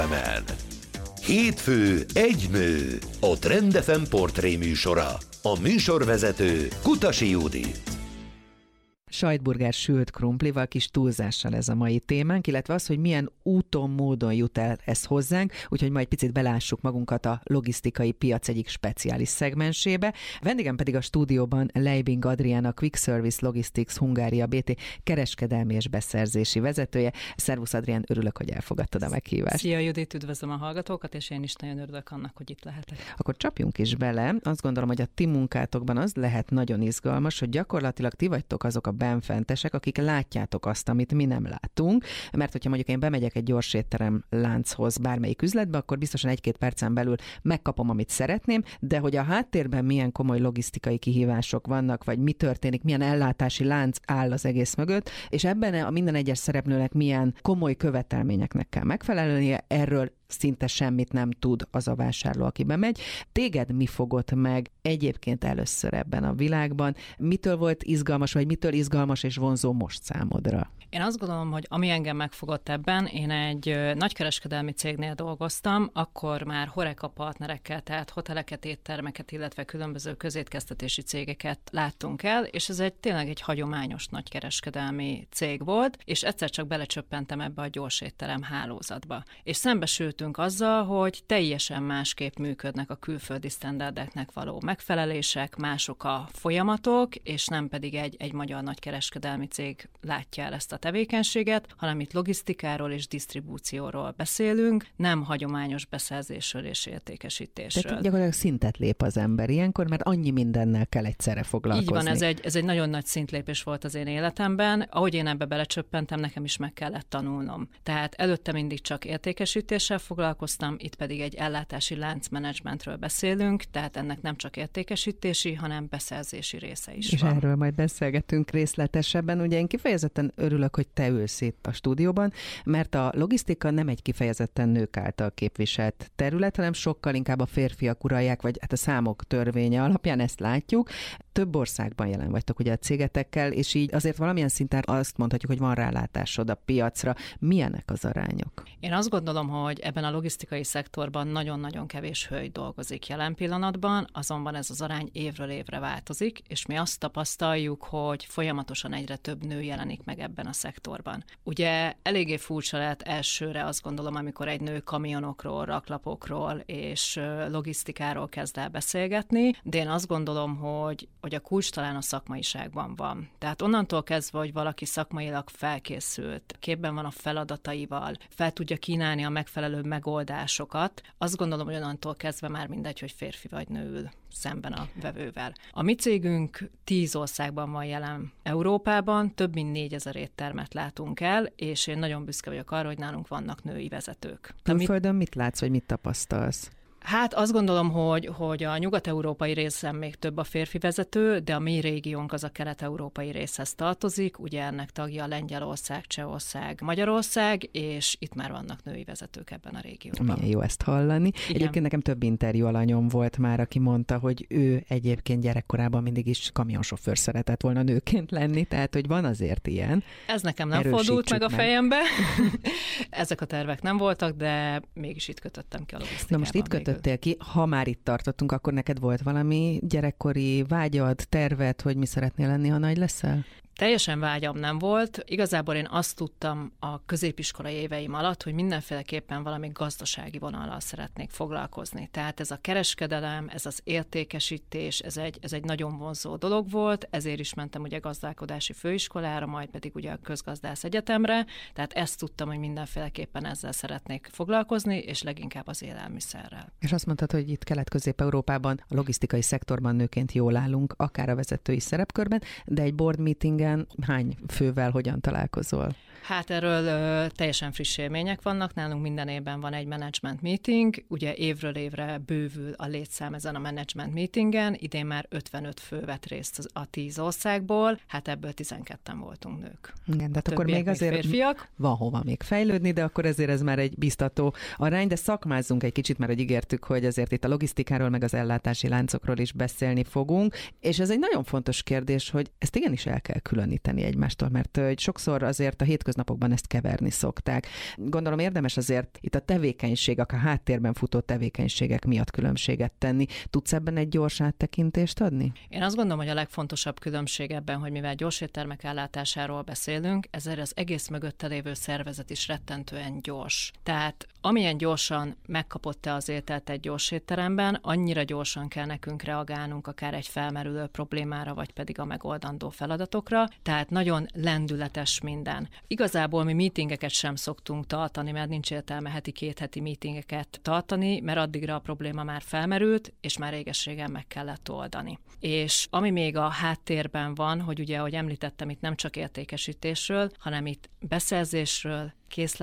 Hétfő egy nő, a Trend FM portré műsora. A műsorvezető Kutasi Judit. Sajtburger sült krumplival, kis túlzással ez a mai témánk, illetve az, hogy milyen úton, módon jut el ez hozzánk, úgyhogy majd picit belássuk magunkat a logisztikai piac egyik speciális szegmensébe. Vendégem pedig a stúdióban Leibing Adrián, Quick Service Logistics Hungária BT kereskedelmi és beszerzési vezetője. Szervusz Adrián, örülök, hogy elfogadtad a meghívást. Szia Judit, üdvözlöm a hallgatókat, és én is nagyon örülök annak, hogy itt lehetek. Akkor csapjunk is bele. Azt gondolom, hogy a ti munkátokban az lehet nagyon izgalmas, hogy gyakorlatilag ti vagytok azok a benfentesek, akik látjátok azt, amit mi nem látunk, mert hogyha mondjuk én bemegyek egy gyors étterem lánchoz bármelyik üzletbe, akkor biztosan 1-2 percen belül megkapom, amit szeretném, de hogy a háttérben milyen komoly logisztikai kihívások vannak, vagy mi történik, milyen ellátási lánc áll az egész mögött, és ebben a minden egyes szereplőnek milyen komoly követelményeknek kell megfelelnie, erről szinte semmit nem tud az a vásárló, aki bemegy. Téged mi fogott meg egyébként először ebben a világban? Mitől volt izgalmas, vagy mitől izgalmas és vonzó most számodra? Én azt gondolom, hogy ami engem megfogott ebben, én egy nagykereskedelmi cégnél dolgoztam, akkor már HoReCa partnerekkel, tehát hoteleket, éttermeket, illetve különböző közétkeztetési cégeket láttunk el, és ez tényleg egy hagyományos nagykereskedelmi cég volt, és egyszer csak belecsöppentem ebbe a gyorsétterem hálózatba. És szembesültünk azzal, hogy teljesen másképp működnek a külföldi sztenderdeknek való megfelelések, mások a folyamatok, és nem pedig egy magyar nagykereskedelmi cég látja el ezt a tevékenységet, hanem itt logisztikáról és disztribúcióról beszélünk, nem hagyományos beszerzésről és értékesítésről. Tehát gyakorlatilag szintet lép az ember ilyenkor, mert annyi mindennel kell egyszerre foglalkozni. Így van, ez egy nagyon nagy szintlépés volt az én életemben. Ahogy én ebbe belecsöppentem, nekem is meg kellett tanulnom. Tehát előtte mindig csak értékesítéssel foglalkoztam, itt pedig egy ellátási láncmenedzsmentről beszélünk, tehát ennek nem csak értékesítési, hanem beszerzési része is és van. Erről majd beszélgetünk részletesebben. Ugye én kifejezetten örülök, hogy te ülsz itt a stúdióban, mert a logisztika nem egy kifejezetten nők által képviselt terület, hanem sokkal inkább a férfiak uralják, vagy hát a számok törvénye alapján ezt látjuk. Több országban jelen vagytok ugye a cégetekkel, és így azért valamilyen szinten azt mondhatjuk, hogy van rálátásod a piacra. Milyenek az arányok? Én azt gondolom, hogy ebben a logisztikai szektorban nagyon-nagyon kevés hölgy dolgozik jelen pillanatban, azonban ez az arány évről évre változik, és mi azt tapasztaljuk, hogy folyamatosan egyre több nő jelenik meg ebben a szektorban. Ugye eléggé furcsa lehet elsőre, azt gondolom, amikor egy nő kamionokról, raklapokról és logisztikáról kezd el beszélgetni, de én azt gondolom, hogy a kulcs talán a szakmaiságban van. Tehát onnantól kezdve, hogy valaki szakmailag felkészült, képben van a feladataival, fel tudja kínálni a megfelelő megoldásokat, azt gondolom, hogy onnantól kezdve már mindegy, hogy férfi vagy nő ül szemben a vevővel. A mi cégünk 10 országban van jelen Európában, több mint 4000 éttermet látunk el, és én nagyon büszke vagyok arra, hogy nálunk vannak női vezetők. Külföldön mit látsz, vagy mit tapasztalsz? Hát azt gondolom, hogy a nyugat-európai részen még több a férfi vezető, de a mi régiónk az a kelet-európai részhez tartozik, ugye ennek tagja Lengyelország, Csehország, Magyarország, és itt már vannak női vezetők ebben a régióban. Milyen jó ezt hallani. Igen. Egyébként nekem több interjú alanyom volt már, aki mondta, hogy ő egyébként gyerekkorában mindig is kamionsofőr szeretett volna nőként lenni, tehát hogy van azért ilyen. Ez nekem nem fordult meg a fejembe. Ezek a tervek nem voltak, de mégis itt kötöttem ki a logisztikában. Na most itt kötöttél ki, ha már itt tartottunk, akkor neked volt valami gyerekkori vágyad, terved, hogy mi szeretnél lenni, ha nagy leszel? Teljesen vágyam nem volt. Igazából én azt tudtam a középiskolai éveim alatt, hogy mindenféleképpen valami gazdasági vonallal szeretnék foglalkozni. Tehát ez a kereskedelem, ez az értékesítés, ez egy nagyon vonzó dolog volt, ezért is mentem ugye gazdálkodási főiskolára, majd pedig ugye a közgazdász egyetemre, tehát ezt tudtam, hogy mindenféleképpen ezzel szeretnék foglalkozni, és leginkább az élelmiszerrel. És azt mondtad, hogy itt Kelet-Közép-Európában a logisztikai szektorban nőként jól állunk, akár a vezetői szerepkörben, de egy board meetingen hány fővel hogyan találkozol? Hát erről teljesen friss élmények vannak. Nálunk minden évben van egy management meeting, ugye évről évre bővül a létszám ezen a management meetingen, idén már 55 fő vett részt a 10 országból, hát ebből 12-en voltunk nők. Igen, de akkor még azért férfiak. Van hova még fejlődni, de akkor ezért ez már egy biztató arány, de szakmázzunk egy kicsit, mert hogy ígértük, hogy azért itt a logisztikáról, meg az ellátási láncokról is beszélni fogunk, és ez egy nagyon fontos kérdés, hogy ezt igenis el kell különíteni elkülöníteni egymástól, mert sokszor azért a hétköznapokban ezt keverni szokták. Gondolom érdemes azért itt a tevékenységek, a háttérben futó tevékenységek miatt különbséget tenni. Tudsz ebben egy gyors áttekintést adni? Én azt gondolom, hogy a legfontosabb különbség ebben, hogy mivel gyors éttermek ellátásáról beszélünk, ezzel az egész mögötte lévő szervezet is rettentően gyors. Tehát amilyen gyorsan megkapott te az ételt egy gyors étteremben, annyira gyorsan kell nekünk reagálnunk akár egy felmerülő problémára, vagy pedig a megoldandó feladatokra. Tehát nagyon lendületes minden. Igazából mi meetingeket sem szoktunk tartani, mert nincs értelme heti, 2 heti meetingeket tartani, mert addigra a probléma már felmerült, és már réges-régen meg kellett oldani. És ami még a háttérben van, hogy ugye, ahogy említettem, itt nem csak értékesítésről, hanem itt beszerzésről,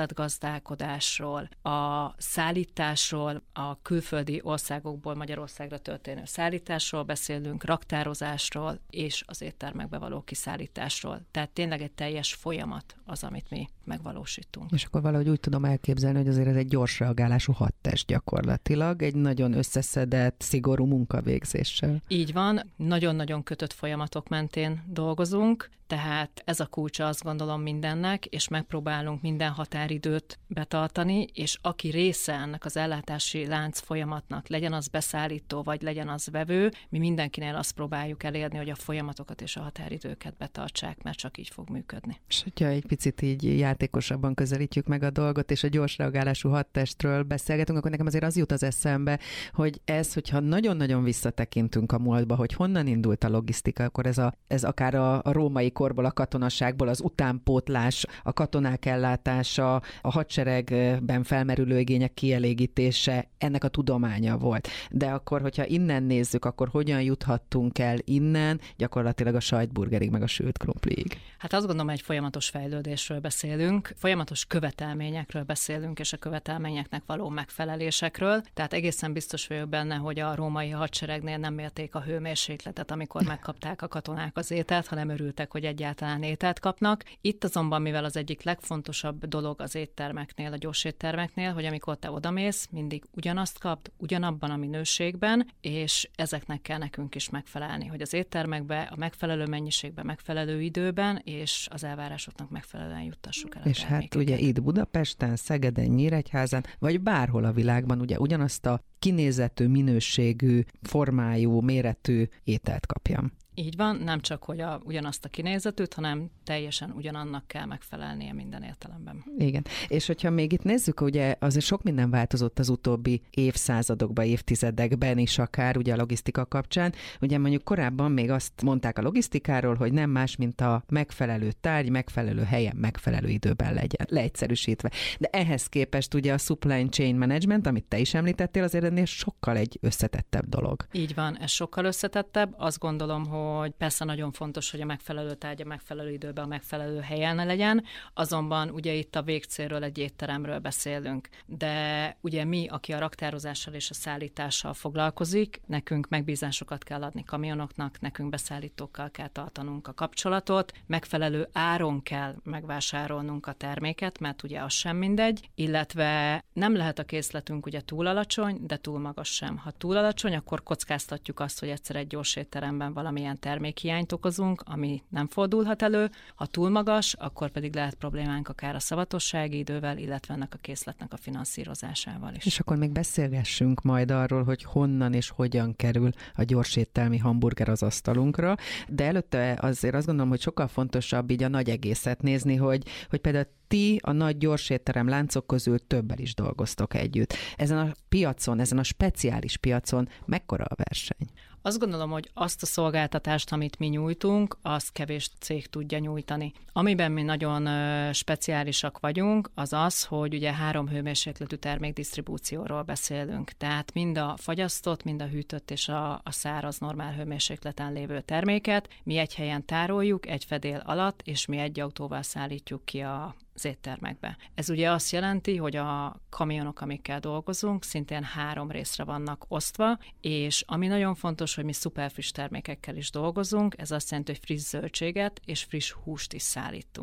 készletgazdálkodásról, a szállításról, a külföldi országokból Magyarországra történő szállításról beszélünk, raktározásról és az éttermekbe való kiszállításról. Tehát tényleg egy teljes folyamat az, amit mi megvalósítunk. És akkor valahogy úgy tudom elképzelni, hogy azért ez egy gyors reagálású hadtest gyakorlatilag, egy nagyon összeszedett, szigorú munkavégzéssel. Így van, nagyon-nagyon kötött folyamatok mentén dolgozunk, tehát ez a kulcsa, azt gondolom, mindennek, és megpróbálunk minden határidőt betartani, és aki része ennek az ellátási lánc folyamatnak, legyen az beszállító, vagy legyen az vevő, mi mindenkinél azt próbáljuk elérni, hogy a folyamatokat és a határidőket betartsák, mert csak így fog működni. És hogyha egy picit így játékosabban közelítjük meg a dolgot, és a gyors reagálású hadtestről beszélgetünk, akkor nekem azért az jut az eszembe, hogy hogyha nagyon-nagyon visszatekintünk a múltba, hogy honnan indult a logisztika, akkor ez akár a római korból, a katonaságból, az utánpótlás, a katonák ellátása, a hadseregben felmerülő igények kielégítése, ennek a tudománya volt. De akkor, hogyha innen nézzük, akkor hogyan juthattunk el innen, gyakorlatilag a sajtburgerig, meg a sült krumpliig? Hát azt gondolom, egy folyamatos fejlődésről beszélünk, folyamatos követelményekről beszélünk, és a követelményeknek való megfelelésekről. Tehát egészen biztos vagyok benne, hogy a római hadseregnél nem mérték a hőmérsékletet, amikor megkapták a katonák az ételt, hanem örültek, hogy egyáltalán ételt kapnak. Itt azonban, mivel az egyik legfontosabb dolog az éttermeknél, a gyors éttermeknél, hogy amikor te odamész, mindig ugyanazt kapd, ugyanabban a minőségben, és ezeknek kell nekünk is megfelelni, hogy az éttermekbe a megfelelő mennyiségben, megfelelő időben, és az elvárásoknak megfelelően juttassuk el a és termékeket. Hát ugye itt Budapesten, Szegeden, Nyíregyházán, vagy bárhol a világban ugye ugyanazt a kinézetű, minőségű, formájú, méretű ételt kapjam. Így van, nem csak, hogy ugyanazt a kinézetűt, hanem teljesen ugyanannak kell megfelelnie minden értelemben. Igen. És hogyha még itt nézzük, ugye azért sok minden változott az utóbbi évszázadokban, évtizedekben is akár, ugye a logisztika kapcsán. Ugye mondjuk korábban még azt mondták a logisztikáról, hogy nem más, mint a megfelelő tárgy, megfelelő helyen, megfelelő időben legyen, leegyszerűsítve. De ehhez képest ugye a supply chain management, amit te is említettél, azért ennél sokkal egy összetettebb dolog. Így van, ez sokkal összetettebb. Azt gondolom, hogy persze nagyon fontos, hogy a megfelelő tárgy a megfelelő időben, a megfelelő helyen legyen, azonban ugye itt a végcélről, egy étteremről beszélünk. De ugye mi, aki a raktározással és a szállítással foglalkozik, nekünk megbízásokat kell adni kamionoknak, nekünk beszállítókkal kell tartanunk a kapcsolatot, megfelelő áron kell megvásárolnunk a terméket, mert ugye az sem mindegy, illetve nem lehet a készletünk ugye túl alacsony, de túl magas sem. Ha túl alacsony, akkor kockáztatjuk azt, hogy egyszer egy gyors étteremben valamilyen termékhiányt okozunk, ami nem fordulhat elő. Ha túl magas, akkor pedig lehet problémánk akár a szavatossági idővel, illetve ennek a készletnek a finanszírozásával is. És akkor még beszélgessünk majd arról, hogy honnan és hogyan kerül a gyorséttermi hamburger az asztalunkra, de előtte azért azt gondolom, hogy sokkal fontosabb így a nagy egészet nézni, hogy például ti a nagy gyorsétterem láncok közül többel is dolgoztok együtt. Ezen a piacon, ezen a speciális piacon mekkora a verseny? Azt gondolom, hogy azt a szolgáltatást, amit mi nyújtunk, azt kevés cég tudja nyújtani. Amiben mi nagyon speciálisak vagyunk, az az, hogy ugye 3 hőmérsékletű termékdisztribúcióról beszélünk. Tehát mind a fagyasztott, mind a hűtött és a száraz normál hőmérsékleten lévő terméket mi egy helyen tároljuk, egy fedél alatt, és mi egy autóval szállítjuk ki az éttermekbe. Ez ugye azt jelenti, hogy a kamionok, amikkel dolgozunk, szintén 3 részre vannak osztva, és ami nagyon fontos, hogy mi szuperfriss termékekkel is dolgozunk, ez azt jelenti, hogy friss zöldséget és friss húst is szállítunk.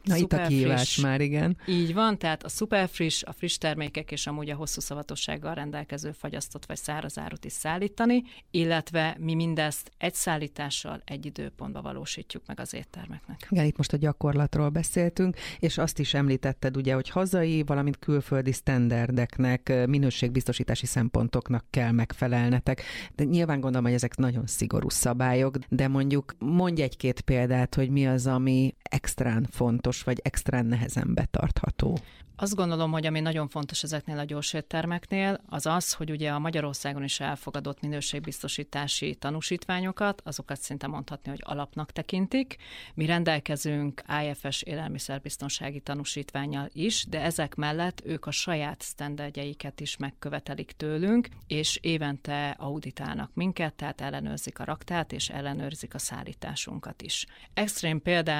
Na itt a kihívás már, igen. Így van, tehát a szuperfriss, a friss termékek és amúgy a hosszú szavatossággal rendelkező fagyasztott vagy száraz árut is szállítani, illetve mi mindezt egy szállítással, egy időpontba valósítjuk meg az éttermeknek. Igen, itt most a gyakorlatról beszéltünk, és azt is említetted ugye, hogy hazai, valamint külföldi sztenderdeknek, minőségbiztosítási szempontoknak kell megfelelnetek. De nyilván gondolom, hogy ezek nagyon szigorú szabályok, de mondjuk mondj egy-két példát, hogy mi az, ami extrán fontos, vagy extrán nehezen betartható. Azt gondolom, hogy ami nagyon fontos ezeknél a gyorséttermeknél, az az, hogy ugye a Magyarországon is elfogadott minőségbiztosítási tanúsítványokat, azokat szinte mondhatni, hogy alapnak tekintik. Mi rendelkezünk IFS élelmiszerbiztonsági tanúsítvánnyal is, de ezek mellett ők a saját sztenderdjeiket is megkövetelik tőlünk, és évente auditálnak minket, tehát ellenőrzik a raktát, és ellenőrzik a szállításunkat is. Extrém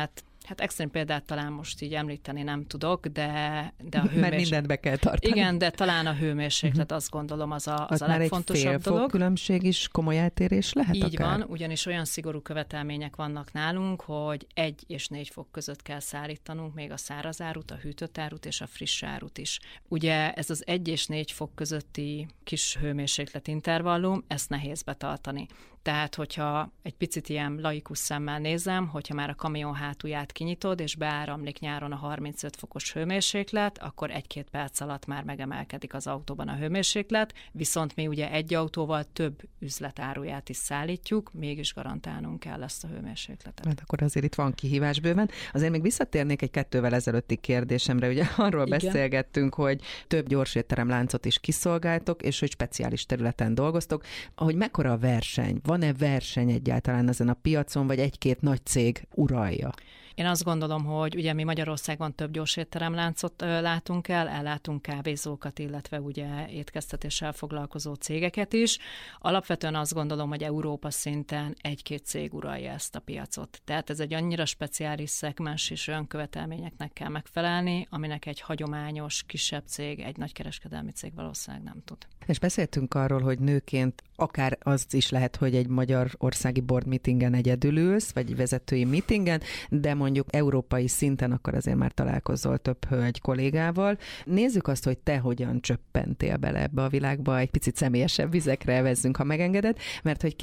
példát talán most így említeni nem tudok, de a hőmérséklet... Mert mindent be kell tartani. Igen, de talán a hőmérséklet, azt gondolom, az a legfontosabb dolog. Fél fok különbség is komoly eltérés lehet így akár? van, ugyanis olyan szigorú követelmények vannak nálunk, hogy 1 és 4 fok között kell szállítanunk még a száraz árut, a hűtött árut és a friss árut is. Ugye ez az 1 és 4 fok közötti kis hőmérséklet intervallum, ezt nehéz betartani. Tehát, hogyha egy picit ilyen laikus szemmel nézem, hogyha már a kamion hátulját kinyitod, és beáramlik nyáron a 35 fokos hőmérséklet, akkor 1-2 perc alatt már megemelkedik az autóban a hőmérséklet, viszont mi ugye egy autóval több üzletáruját is szállítjuk, mégis garantálnunk kell ezt a hőmérsékletet. Hát akkor azért itt van kihívás bőven. Azért még visszatérnék egy 2-vel ezelőtti kérdésemre, ugye arról beszélgettünk, hogy több gyorsétteremláncot is kiszolgáltok, és hogy speciális területen dolgoztok. Ahogy mekkora a verseny? Van-e verseny egyáltalán ezen a piacon, vagy 1-2 nagy cég uralja? Én azt gondolom, hogy ugye mi Magyarországon több gyorsétteremláncot látunk el, ellátunk kávézókat, illetve ugye étkeztetéssel foglalkozó cégeket is. Alapvetően azt gondolom, hogy Európa szinten 1-2 cég uralja ezt a piacot. Tehát ez egy annyira speciális szegmens, és olyan követelményeknek kell megfelelni, aminek egy hagyományos, kisebb cég, egy nagykereskedelmi cég valószínűleg nem tud. És beszéltünk arról, hogy nőként akár az is lehet, hogy egy magyarországi board meetingen egyedül ülsz, vagy vezetői meetingen, de mondjuk európai szinten akkor azért már találkozol több hölgy kollégával. Nézzük azt, hogy te hogyan csöppentél bele ebbe a világba, egy picit személyesebb vizekre vezzünk, ha megengeded, mert hogy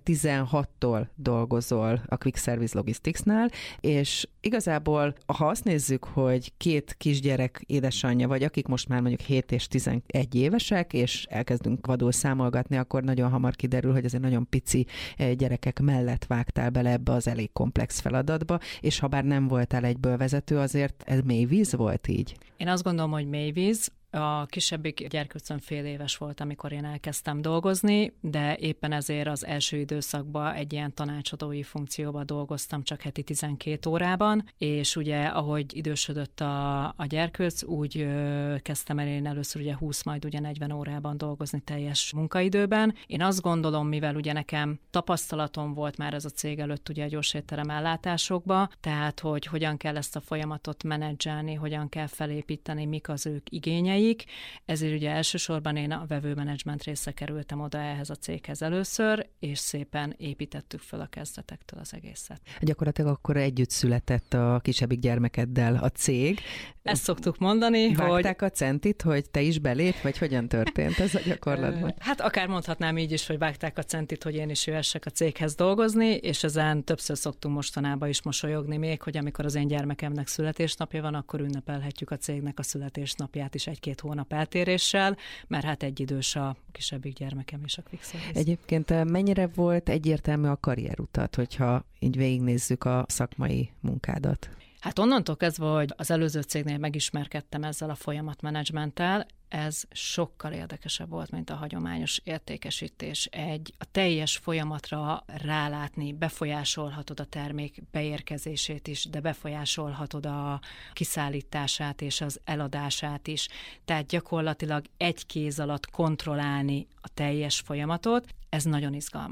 2016-tól dolgozol a Quick Service Logisticsnál, és igazából, ha azt nézzük, hogy 2 kisgyerek édesanyja vagy, akik most már mondjuk 7 és 11 évesek, és elkezdünk vadul számolgatni, akkor nagyon hamar kiderül, hogy azért nagyon pici gyerekek mellett vágtál bele ebbe az elég komplex feladatba, és ha bár nem voltál egyből vezető, azért ez mély víz volt így? Én azt gondolom, hogy mély víz. A kisebbik gyerkőcöm fél éves volt, amikor én elkezdtem dolgozni, de éppen ezért az első időszakban egy ilyen tanácsadói funkcióban dolgoztam csak heti 12 órában, és ugye ahogy idősödött a gyerkőc, úgy kezdtem el én először ugye 20, majd ugye 40 órában dolgozni teljes munkaidőben. Én azt gondolom, mivel ugye nekem tapasztalatom volt már ez a cég előtt ugye a gyorsétterem ellátásokba, tehát hogy hogyan kell ezt a folyamatot menedzselni, hogyan kell felépíteni, mik az ők igényei, ezért ugye elsősorban én a vevőmenedzsment része kerültem oda ehhez a céghez először, és szépen építettük föl a kezdetektől az egészet. Gyakorlatilag akkor együtt született a kisebbik gyermekeddel a cég. Ezt szoktuk mondani, vágták a centit, hogy te is belép, vagy hogyan történt ez a gyakorlatban? Hát akár mondhatnám így is, hogy vágták a centit, hogy én is jöhessek a céghez dolgozni, és ezen többször szoktunk mostanában is mosolyogni még, hogy amikor az én gyermekemnek születésnapja van, akkor ünnepelhetjük a cégnek a születésnapját is 1-2 hónap eltéréssel, mert hát egyidős a kisebbik gyermekem és a Quick Service. Egyébként mennyire volt egyértelmű a karrierutat, hogyha így végignézzük a szakmai munkádat? Hát onnantól kezdve, hogy az előző cégnél megismerkedtem ezzel a folyamatmenedzsmenttel, ez sokkal érdekesebb volt, mint a hagyományos értékesítés. A teljes folyamatra rálátni, befolyásolhatod a termék beérkezését is, de befolyásolhatod a kiszállítását és az eladását is. Tehát gyakorlatilag egy kéz alatt kontrollálni a teljes folyamatot, ez nagyon izgalmas.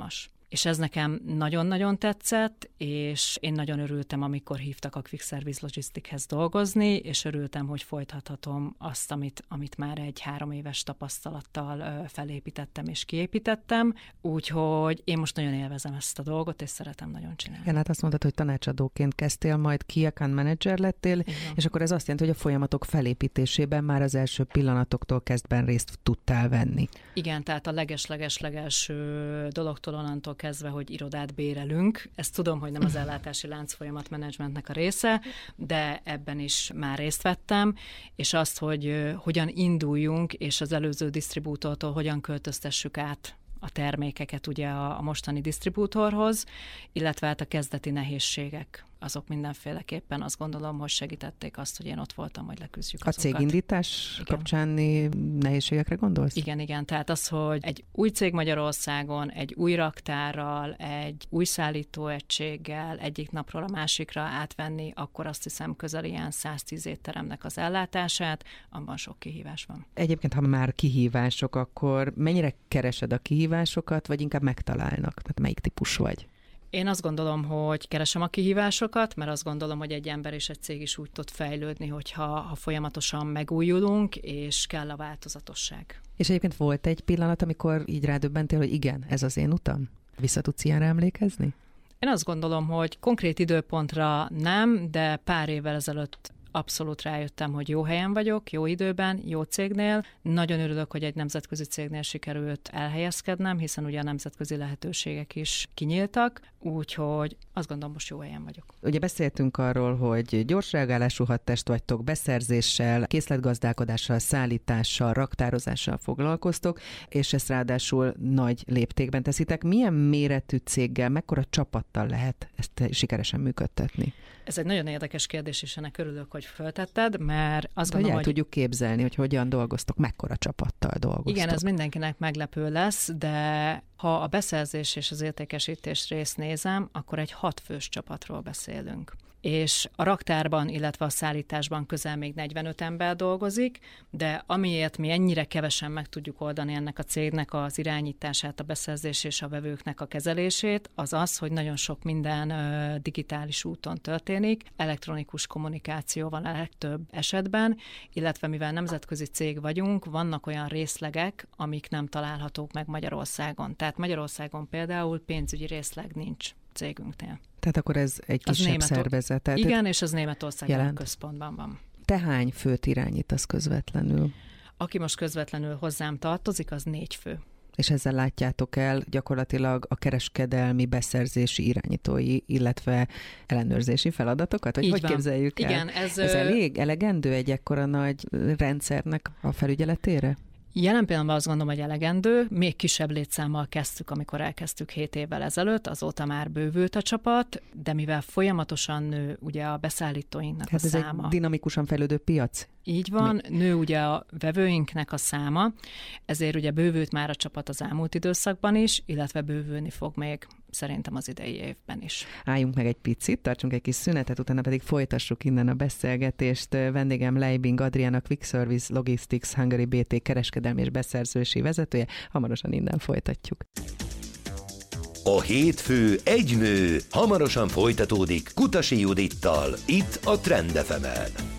és ez nekem nagyon-nagyon tetszett, és én nagyon örültem, amikor hívtak a Quick Service Logisticshez dolgozni, és örültem, hogy folytathatom azt, amit már egy 3 éves tapasztalattal felépítettem és kiépítettem, úgyhogy én most nagyon élvezem ezt a dolgot, és szeretem nagyon csinálni. Igen, hát azt mondtad, hogy tanácsadóként kezdtél, majd Key Account Manager lettél, és akkor ez azt jelenti, hogy a folyamatok felépítésében már az első pillanatoktól kezdben részt tudtál venni. Igen, tehát a leges-első dologtól onnantól kezdve, hogy irodát bérelünk. Ezt tudom, hogy nem az ellátási láncfolyamat menedzsmentnek a része, de ebben is már részt vettem, és azt, hogy hogyan induljunk, és az előző disztribútortól hogyan költöztessük át a termékeket ugye a mostani disztribútorhoz, illetve hát a kezdeti nehézségek, azok mindenféleképpen azt gondolom, hogy segítették azt, hogy én ott voltam, hogy leküzdjük azokat. A cégindítás kapcsáni nehézségekre gondolsz? Igen. Tehát az, hogy egy új cég Magyarországon, egy új raktárral, egy új szállítóegységgel egyik napról a másikra átvenni, akkor azt hiszem közel ilyen 110 étteremnek az ellátását, abban sok kihívás van. Egyébként, ha már kihívások, akkor mennyire keresed a kihívásokat, vagy inkább megtalálnak? Tehát melyik típus vagy? Én azt gondolom, hogy keresem a kihívásokat, mert azt gondolom, hogy egy ember és egy cég is úgy tud fejlődni, hogyha folyamatosan megújulunk, és kell a változatosság. És egyébként volt egy pillanat, amikor így rádöbbentél, hogy igen, ez az én utam? Vissza tudsz ilyenre emlékezni? Én azt gondolom, hogy konkrét időpontra nem, de pár évvel ezelőtt abszolút rájöttem, hogy jó helyen vagyok, jó időben, jó cégnél. Nagyon örülök, hogy egy nemzetközi cégnél sikerült elhelyezkednem, hiszen ugye a nemzetközi lehetőségek is kinyíltak, úgyhogy azt gondolom, most jó helyen vagyok. Ugye beszéltünk arról, hogy gyors reagálású hadtest vagytok, beszerzéssel, készletgazdálkodással, szállítással, raktározással foglalkoztok, és ezt ráadásul nagy léptékben teszitek. Milyen méretű céggel, mekkora csapattal lehet ezt sikeresen működtetni? Ez egy nagyon érdekes kérdés, és ennek örülök, hogy föltetted, mert azt gondolom, hogy tudjuk képzelni, hogy hogyan dolgoztok, mekkora csapattal dolgoztok. Igen, ez mindenkinek meglepő lesz, de ha a beszerzés és az értékesítés részt nézem, akkor egy 6 fős csapatról beszélünk. És a raktárban, illetve a szállításban közel még 45 ember dolgozik, de amiért mi ennyire kevesen meg tudjuk oldani ennek a cégnek az irányítását, a beszerzés és a vevőknek a kezelését, az az, hogy nagyon sok minden digitális úton történik, elektronikus kommunikáció van a legtöbb esetben, illetve mivel nemzetközi cég vagyunk, vannak olyan részlegek, amik nem találhatók meg Magyarországon. Tehát Magyarországon például pénzügyi részleg nincs cégünknél. Tehát akkor ez egy kisebb szervezet. Igen, és az Németországban a központban van. Te hány főt irányítasz közvetlenül? Aki most közvetlenül hozzám tartozik, az 4 fő. És ezzel látjátok el gyakorlatilag a kereskedelmi beszerzési irányítói, illetve ellenőrzési feladatokat? Vagy hogy képzeljük el? Igen, ez elegendő egy ekkora nagy rendszernek a felügyeletére? Jelen pillanatban azt gondolom, hogy elegendő. Még kisebb létszámmal kezdtük, amikor elkezdtük 7 évvel ezelőtt, azóta már bővült a csapat, de mivel folyamatosan nő ugye a beszállítóinknak a száma. Ez egy dinamikusan fejlődő piac. Így van, nő ugye a vevőinknek a száma, ezért ugye bővült már a csapat az elmúlt időszakban is, illetve bővülni fog még szerintem az idei évben is. Álljunk meg egy picit, tartsunk egy kis szünetet, utána pedig folytassuk innen a beszélgetést. Vendégem Leibing Adriana, Quick Service Logistics Hungary BT kereskedelmi és beszerzési vezetője. Hamarosan innen folytatjuk. A 7 fő, egy nő hamarosan folytatódik Kutasi Judittal, itt a Trend FM-en.